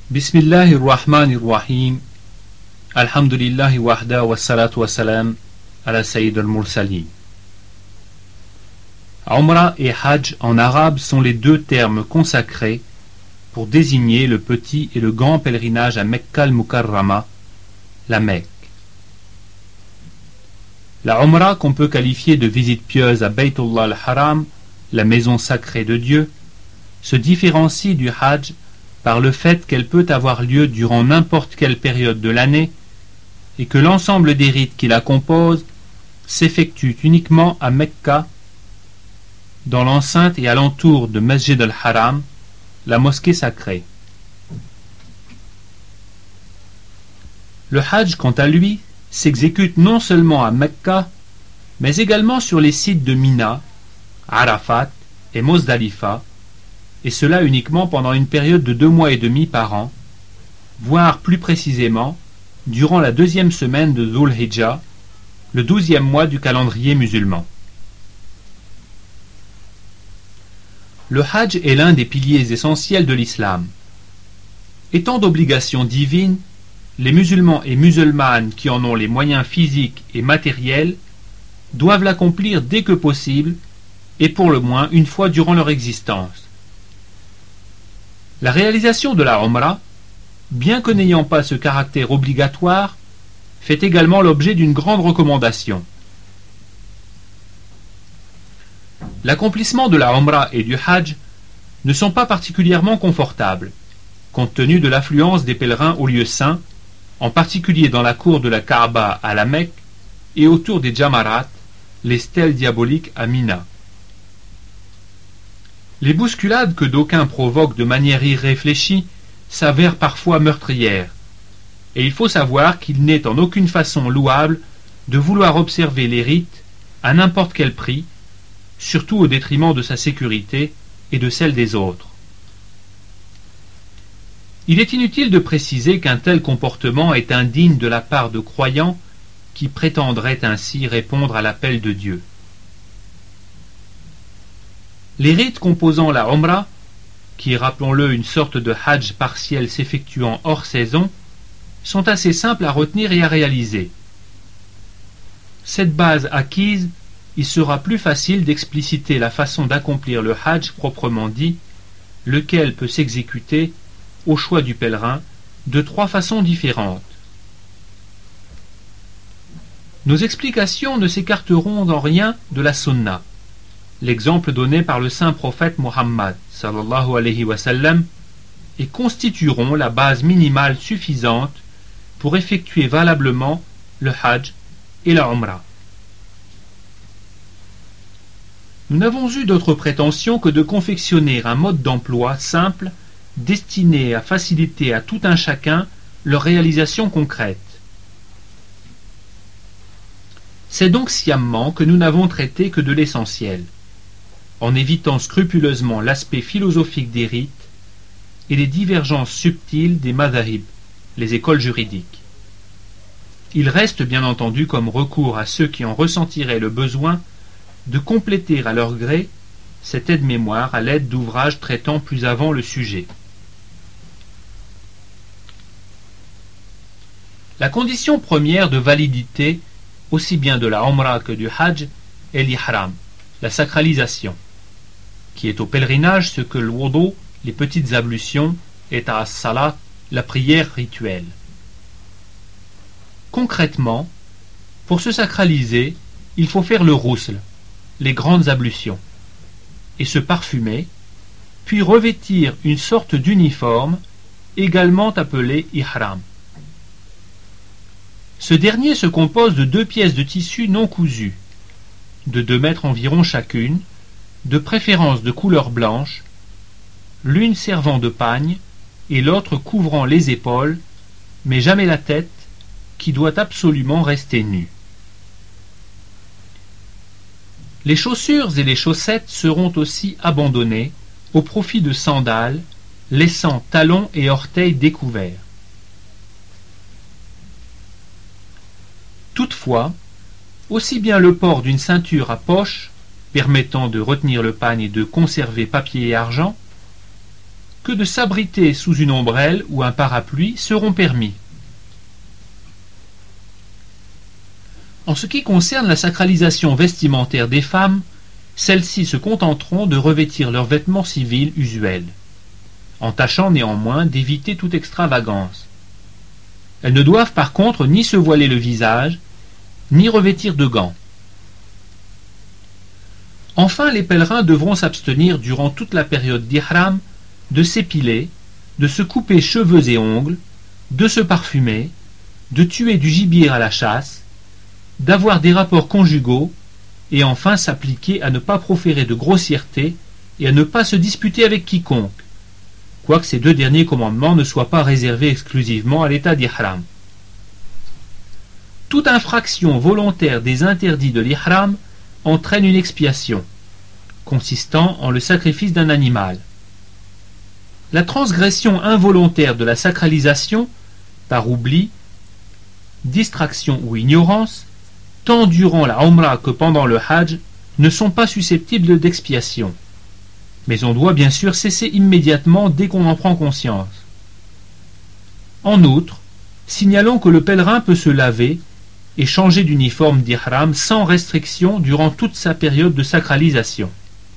Bismillahir Rahmanir Rahim. Alhamdulillahi wahda wa salatu wa salam ala Sayyid al-Mursalin. Umrah et Hajj en arabe sont les deux termes consacrés pour désigner le petit et le grand pèlerinage à Mecca al-Mukarrama, la Mecque. La Umrah, qu'on peut qualifier de visite pieuse à Baytullah al-Haram, la maison sacrée de Dieu, se différencie du Hajj par le fait qu'elle peut avoir lieu durant n'importe quelle période de l'année et que l'ensemble des rites qui la composent s'effectuent uniquement à Mecca, dans l'enceinte et alentour de Masjid al-Haram, la mosquée sacrée. Le Hajj, quant à lui, s'exécute non seulement à Mecca, mais également sur les sites de Mina, Arafat et Mozdalifa, et cela uniquement pendant une période de 2 mois et demi par an, voire plus précisément durant la 2e semaine de Dhul Hijjah, le 12e mois du calendrier musulman. Le Hajj est l'un des piliers essentiels de l'islam. Étant d'obligation divine, les musulmans et musulmanes qui en ont les moyens physiques et matériels doivent l'accomplir dès que possible et pour le moins une fois durant leur existence. La réalisation de la Umrah, bien que n'ayant pas ce caractère obligatoire, fait également l'objet d'une grande recommandation. L'accomplissement de la Umrah et du Hajj ne sont pas particulièrement confortables, compte tenu de l'affluence des pèlerins aux lieux saints, en particulier dans la cour de la Kaaba à la Mecque et autour des Jamarat, les stèles diaboliques à Mina. Les bousculades que d'aucuns provoquent de manière irréfléchie s'avèrent parfois meurtrières, et il faut savoir qu'il n'est en aucune façon louable de vouloir observer les rites à n'importe quel prix, surtout au détriment de sa sécurité et de celle des autres. Il est inutile de préciser qu'un tel comportement est indigne de la part de croyants qui prétendraient ainsi répondre à l'appel de Dieu. Les rites composant la Umrah, qui est, rappelons-le, une sorte de Hajj partiel s'effectuant hors saison, sont assez simples à retenir et à réaliser. Cette base acquise, il sera plus facile d'expliciter la façon d'accomplir le Hajj proprement dit, lequel peut s'exécuter, au choix du pèlerin, de 3 façons différentes. Nos explications ne s'écarteront en rien de la Sunna, l'exemple donné par le saint prophète Muhammad sallallahu alayhi wa sallam, et constitueront la base minimale suffisante pour effectuer valablement le Hajj et la Umrah. Nous n'avons eu d'autre prétention que de confectionner un mode d'emploi simple destiné à faciliter à tout un chacun leur réalisation concrète. C'est donc sciemment que nous n'avons traité que de l'essentiel, en évitant scrupuleusement l'aspect philosophique des rites et les divergences subtiles des madhahib, les écoles juridiques. Il reste bien entendu comme recours à ceux qui en ressentiraient le besoin de compléter à leur gré cette aide-mémoire à l'aide d'ouvrages traitant plus avant le sujet. La condition première de validité, aussi bien de la Umrah que du Hajj, est l'ihram, la sacralisation, qui est au pèlerinage ce que le wudu, les petites ablutions, est à as-salat, la prière rituelle. Concrètement, pour se sacraliser, il faut faire le rousl, les grandes ablutions, et se parfumer, puis revêtir une sorte d'uniforme, également appelé ihram. Ce dernier se compose de 2 pièces de tissu non cousues, de 2 mètres environ chacune, de préférence de couleur blanche, l'une servant de pagne et l'autre couvrant les épaules, mais jamais la tête, qui doit absolument rester nue. Les chaussures et les chaussettes seront aussi abandonnées au profit de sandales, laissant talons et orteils découverts. Toutefois, aussi bien le port d'une ceinture à poche, permettant de retenir le pagne et de conserver papier et argent, que de s'abriter sous une ombrelle ou un parapluie seront permis. En ce qui concerne la sacralisation vestimentaire des femmes, celles-ci se contenteront de revêtir leurs vêtements civils usuels, en tâchant néanmoins d'éviter toute extravagance. Elles ne doivent par contre ni se voiler le visage, ni revêtir de gants. Enfin, les pèlerins devront s'abstenir durant toute la période d'ihram de s'épiler, de se couper cheveux et ongles, de se parfumer, de tuer du gibier à la chasse, d'avoir des rapports conjugaux, et enfin s'appliquer à ne pas proférer de grossièreté et à ne pas se disputer avec quiconque, quoique ces deux derniers commandements ne soient pas réservés exclusivement à l'état d'ihram. Toute infraction volontaire des interdits de l'ihram entraîne une expiation, consistant en le sacrifice d'un animal. La transgression involontaire de la sacralisation, par oubli, distraction ou ignorance, tant durant la Umrah que pendant le Hajj, ne sont pas susceptibles d'expiation. Mais on doit bien sûr cesser immédiatement dès qu'on en prend conscience. En outre, signalons que le pèlerin peut se laver et changer d'uniforme d'ihram sans restriction durant toute sa période de sacralisation.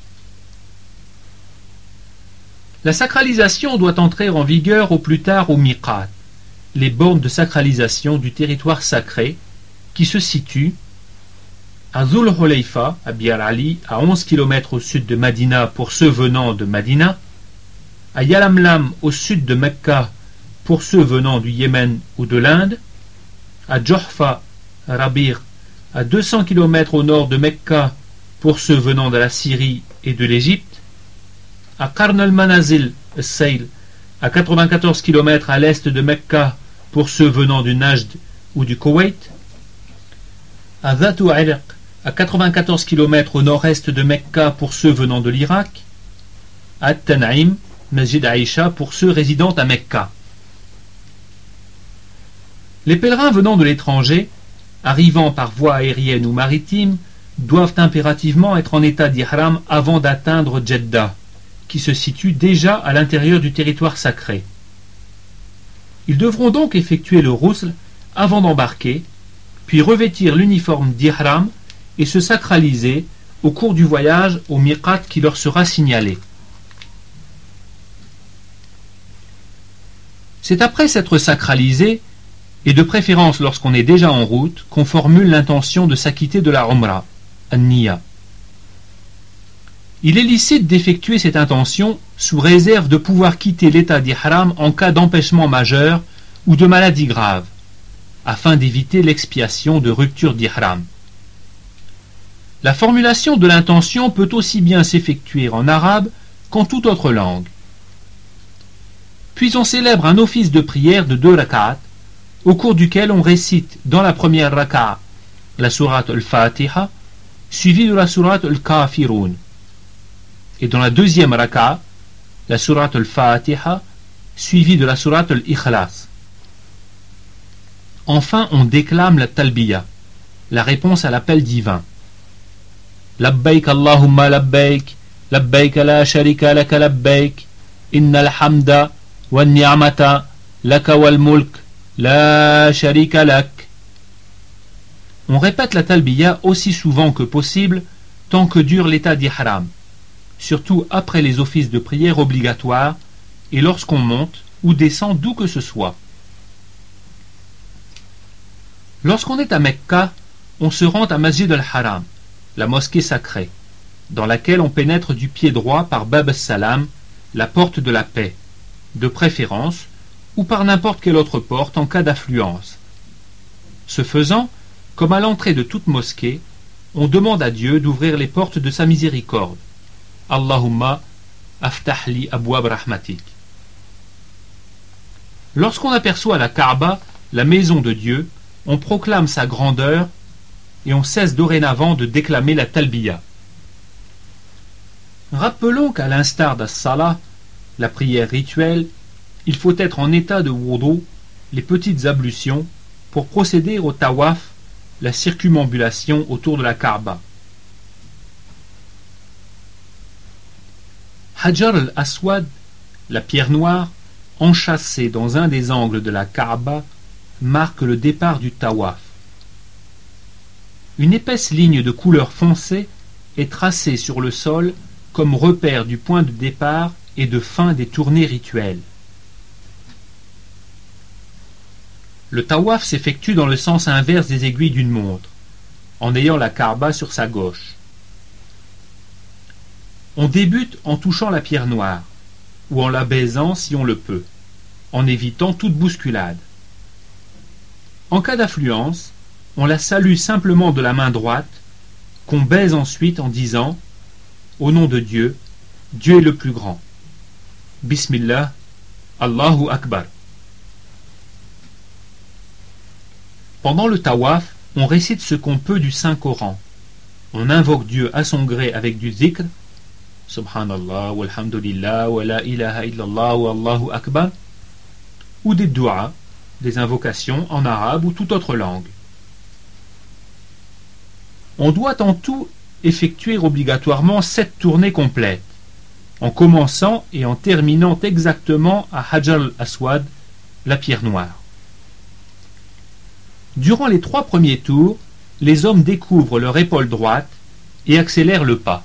La sacralisation doit entrer en vigueur au plus tard au miqat, les bornes de sacralisation du territoire sacré, qui se situe à Zul Hulayfa, à Bir Ali, à 11 km au sud de Madina pour ceux venant de Madina, à Yalamlam au sud de Mecca pour ceux venant du Yémen ou de l'Inde, à Juhfa, Rabir, à 200 km au nord de Mecca pour ceux venant de la Syrie et de l'Égypte, à Qarn al-Manazil, al-Sayl, à 94 km à l'est de Mecca pour ceux venant du Najd ou du Koweït, à Dhatu Irq, à 94 km au nord-est de Mecca pour ceux venant de l'Irak, à Tan'im, Masjid Aïcha pour ceux résidant à Mecca. Les pèlerins venant de l'étranger, arrivant par voie aérienne ou maritime, doivent impérativement être en état d'ihram avant d'atteindre Jeddah, qui se situe déjà à l'intérieur du territoire sacré. Ils devront donc effectuer le ghusl avant d'embarquer, puis revêtir l'uniforme d'ihram et se sacraliser au cours du voyage au miqat qui leur sera signalé. C'est après s'être sacralisé, et de préférence lorsqu'on est déjà en route, qu'on formule l'intention de s'acquitter de la Umrah, an-Niyya. Il est licite d'effectuer cette intention sous réserve de pouvoir quitter l'état d'ihram en cas d'empêchement majeur ou de maladie grave, afin d'éviter l'expiation de rupture d'ihram. La formulation de l'intention peut aussi bien s'effectuer en arabe qu'en toute autre langue. Puis on célèbre un office de prière de 2 rak'at, au cours duquel on récite dans la première raka'a la sourate al-Fatiha, suivie de la sourate al-Kafirun, et dans la deuxième raka'a la sourate al-Fatiha, suivie de la sourate al-Ikhlas. Enfin, on déclame la talbiya, la réponse à l'appel divin. Labbaik Allahumma labbaik, labbaik la sharika laka labbaik, innal hamda wa ni'mata laka wal mulk, la sharika lak. On répète la talbiya aussi souvent que possible tant que dure l'état d'ihram, surtout après les offices de prière obligatoires et lorsqu'on monte ou descend d'où que ce soit. Lorsqu'on est à Mecca, on se rend à Masjid al-Haram, la mosquée sacrée, dans laquelle on pénètre du pied droit par Bab al-Salam, la porte de la paix, de préférence, ou par n'importe quelle autre porte en cas d'affluence. Ce faisant, comme à l'entrée de toute mosquée, on demande à Dieu d'ouvrir les portes de sa miséricorde. Allahumma aftahli abwab rahmatik. Lorsqu'on aperçoit la Kaaba, la maison de Dieu, on proclame sa grandeur et on cesse dorénavant de déclamer la talbiya. Rappelons qu'à l'instar d'as-salah, la prière rituelle, il faut être en état de wudu, les petites ablutions, pour procéder au tawaf, la circumambulation autour de la Kaaba. Hajar al-Aswad La pierre noire, enchâssée dans un des angles de la Kaaba, marque le départ du tawaf. Une épaisse ligne de couleur foncée est tracée sur le sol comme repère du point de départ et de fin des tournées rituelles. Le tawaf s'effectue dans le sens inverse des aiguilles d'une montre, en ayant la Kaaba sur sa gauche. On débute en touchant la pierre noire, ou en la baisant si on le peut, en évitant toute bousculade. En cas d'affluence, on la salue simplement de la main droite, qu'on baise ensuite en disant « Au nom de Dieu, Dieu est le plus grand. Bismillah, Allahu Akbar ». Pendant le tawaf, on récite ce qu'on peut du Saint-Coran. On invoque Dieu à son gré avec du zikr, Subhanallah, walhamdulillah, wa la ilaha illallah, wa Allahu Akbar, ou des du'as, des invocations en arabe ou toute autre langue. On doit en tout effectuer obligatoirement 7 tournées complètes, en commençant et en terminant exactement à Hajar al-Aswad, la pierre noire. Durant les 3 premiers tours, les hommes découvrent leur épaule droite et accélèrent le pas.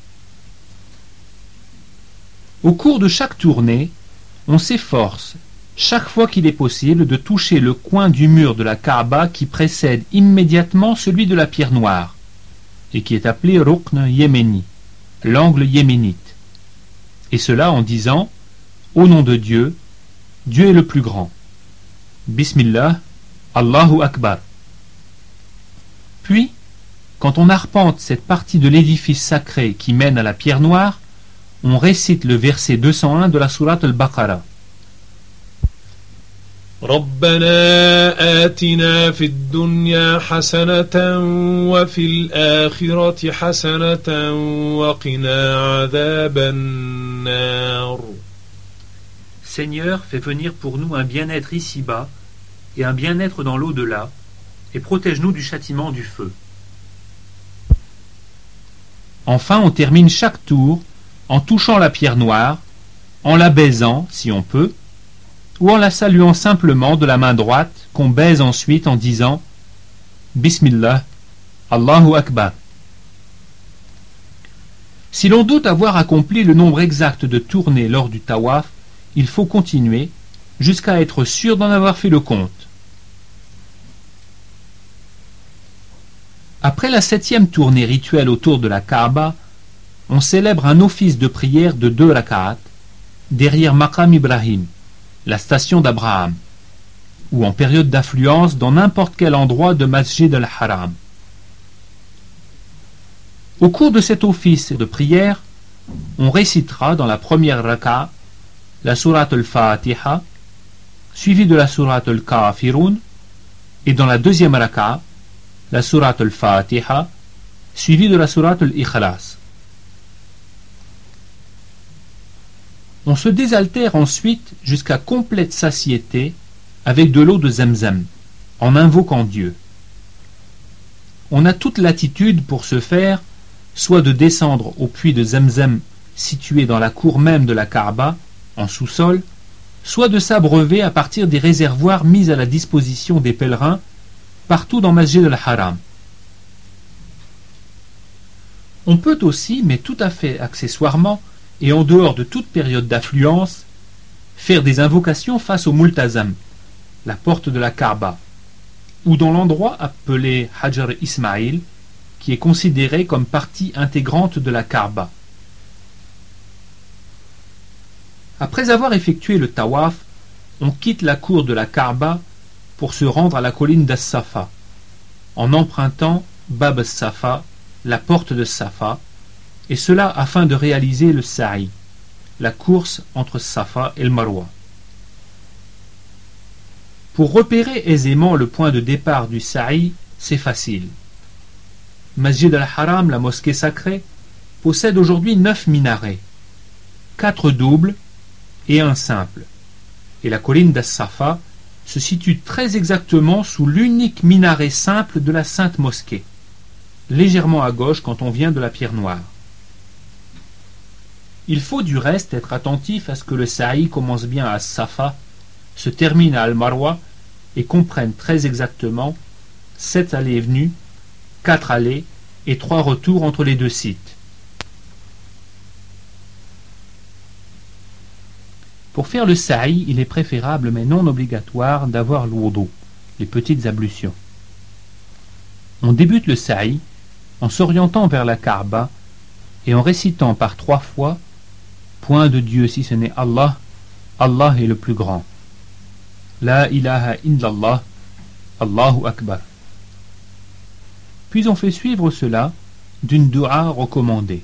Au cours de chaque tournée, on s'efforce, chaque fois qu'il est possible, de toucher le coin du mur de la Kaaba qui précède immédiatement celui de la pierre noire, et qui est appelé Rukn Yéméni, l'angle yéménite. Et cela en disant « Au nom de Dieu, Dieu est le plus grand. Bismillah, Allahu Akbar ». Puis, quand on arpente cette partie de l'édifice sacré qui mène à la pierre noire, on récite le verset 201 de la sourate Al-Baqarah. ربنا آتنا في الدنيا حسنة وفي الآخرة حسنة وقنا عذاب النار. Seigneur, fais venir pour nous un bien-être ici-bas et un bien-être dans l'au-delà, et protège-nous du châtiment du feu. Enfin, on termine chaque tour en touchant la pierre noire, en la baisant, si on peut, ou en la saluant simplement de la main droite, qu'on baise ensuite en disant « Bismillah, Allahu Akbar ». Si l'on doute avoir accompli le nombre exact de tournées lors du tawaf, il faut continuer jusqu'à être sûr d'en avoir fait le compte. Après la 7e tournée rituelle autour de la Kaaba, on célèbre un office de prière de 2 rak'at derrière Maqam Ibrahim, la station d'Abraham, ou en période d'affluence dans n'importe quel endroit de Masjid al-Haram. Au cours de cet office de prière, on récitera dans la première raka la sourate al-Fatiha, suivie de la sourate al-Kafirun, et dans la deuxième raka, la sourate al-Fatiha, suivie de la sourate al-Ikhlas. On se désaltère ensuite jusqu'à complète satiété avec de l'eau de Zemzem, en invoquant Dieu. On a toute latitude pour ce faire, soit de descendre au puits de Zemzem situé dans la cour même de la Kaaba, en sous-sol, soit de s'abreuver à partir des réservoirs mis à la disposition des pèlerins partout dans Masjid al-Haram. On peut aussi, mais tout à fait accessoirement, et en dehors de toute période d'affluence, faire des invocations face au Multazam, la porte de la Kaaba, ou dans l'endroit appelé Hajar Ismail, qui est considéré comme partie intégrante de la Kaaba. Après avoir effectué le tawaf, on quitte la cour de la Kaaba pour se rendre à la colline d'As-Safa, en empruntant Bab As-Safa, la porte de Safa, et cela afin de réaliser le sa'i, la course entre Safa et le Marwa. Pour repérer aisément le point de départ du sa'i, c'est facile. Masjid al-Haram, la mosquée sacrée, possède aujourd'hui 9 minarets, 4 doubles et un simple, et la colline d'As-Safa se situe très exactement sous l'unique minaret simple de la Sainte Mosquée, légèrement à gauche quand on vient de la Pierre Noire. Il faut du reste être attentif à ce que le sa'i commence bien à Safa, se termine à Al-Marwa et comprenne très exactement 7 allées et venues, 4 allées et 3 retours entre les deux sites. Pour faire le sa'i, il est préférable mais non obligatoire d'avoir l'wudu, les petites ablutions. On débute le sa'i en s'orientant vers la Kaaba et en récitant par 3 fois « Point de Dieu si ce n'est Allah, Allah est le plus grand. La ilaha illallah, Allahu Akbar. » Puis on fait suivre cela d'une dua recommandée.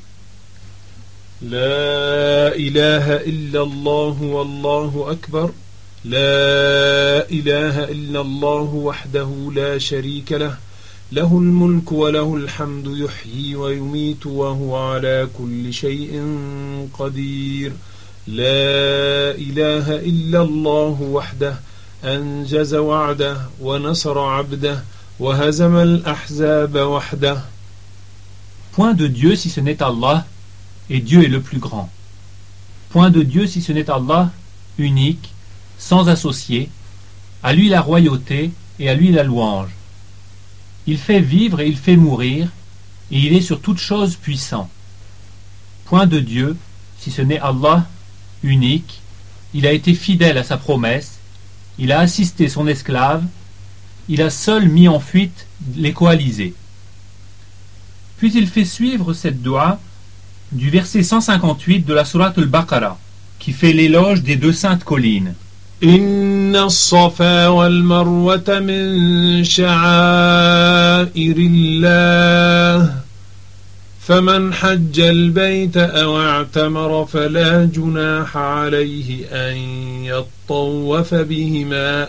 لا إله إلا الله والله أكبر لا إله إلا الله وحده لا شريك له له الملك وله الحمد يحيي ويميت وهو على كل شيء قدير لا إله إلا الله وحده أنجز وعده ونصر عبده وهزم الأحزاب وحده. Point de Dieu si ce n'est Allah, et Dieu est le plus grand. Point de Dieu si ce n'est Allah, unique, sans associé, à lui la royauté et à lui la louange. Il fait vivre et il fait mourir, et il est sur toute chose puissant. Point de Dieu si ce n'est Allah, unique, il a été fidèle à sa promesse, il a assisté son esclave, il a seul mis en fuite les coalisés. Puis il fait suivre cette dua du verset 158 de la sourate Al-Baqarah, qui fait l'éloge des 2 saintes collines. إن الصفا والمروة من شعائر الله فمن حج البيت أو اعتمر فلا جناح عليه أن يطوف بهما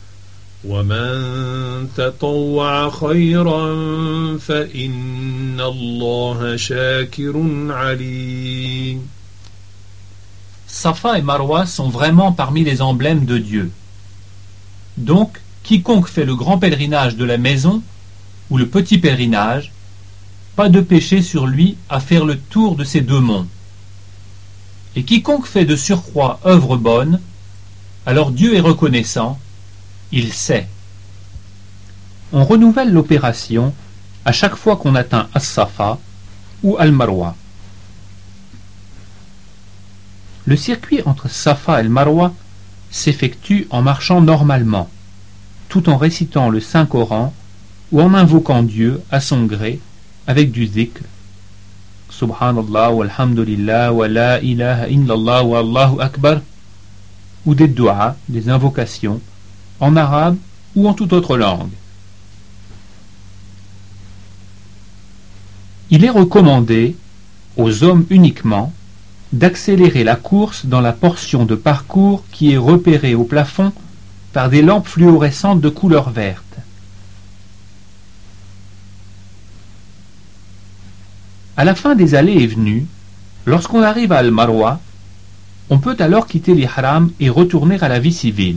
ومن تطوع خيرا فإن الله شاكر عليم. Safa et Marwa sont vraiment parmi les emblèmes de Dieu. Donc, quiconque fait le grand pèlerinage de la maison ou le petit pèlerinage, pas de péché sur lui à faire le tour de ces 2 monts. Et quiconque fait de surcroît œuvre bonne, alors Dieu est reconnaissant, il sait. On renouvelle l'opération à chaque fois qu'on atteint As-Safa ou Al-Marwa. Le circuit entre Safa et Marwa s'effectue en marchant normalement, tout en récitant le Saint-Coran ou en invoquant Dieu à son gré avec du dhikr. Subhanallah walhamdulillah wa la ilaha illallah wa Allahu Akbar, ou des du'as, des invocations, en arabe ou en toute autre langue. Il est recommandé, aux hommes uniquement, d'accélérer la course dans la portion de parcours qui est repérée au plafond par des lampes fluorescentes de couleur verte. À la fin des allées et venues, lorsqu'on arrive à Al-Marwa, on peut alors quitter l'ihram et retourner à la vie civile.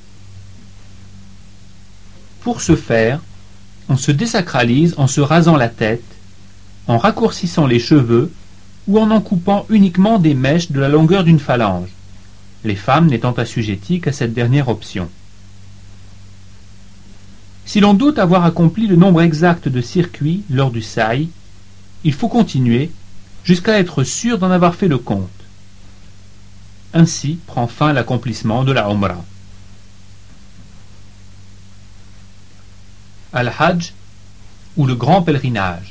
Pour ce faire, on se désacralise en se rasant la tête, en raccourcissant les cheveux ou en coupant uniquement des mèches de la longueur d'une phalange, les femmes n'étant assujetties qu'à cette dernière option. Si l'on doute avoir accompli le nombre exact de circuits lors du sa'i, il faut continuer jusqu'à être sûr d'en avoir fait le compte. Ainsi prend fin l'accomplissement de la Umrah. Al-Hajj ou le grand pèlerinage.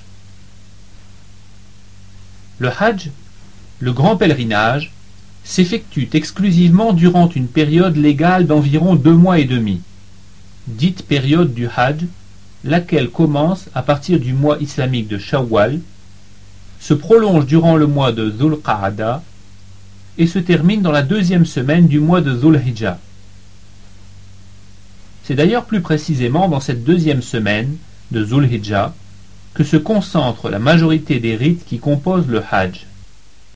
Le Hajj, le grand pèlerinage, s'effectue exclusivement durant une période légale d'environ 2 mois et demi, dite période du Hajj, laquelle commence à partir du mois islamique de Shawwal, se prolonge durant le mois de Dhul Qa'ada et se termine dans la 2e semaine du mois de Dhul Hijjah. C'est d'ailleurs plus précisément dans cette 2e semaine de Dhul Hijjah que se concentre la majorité des rites qui composent le Hajj.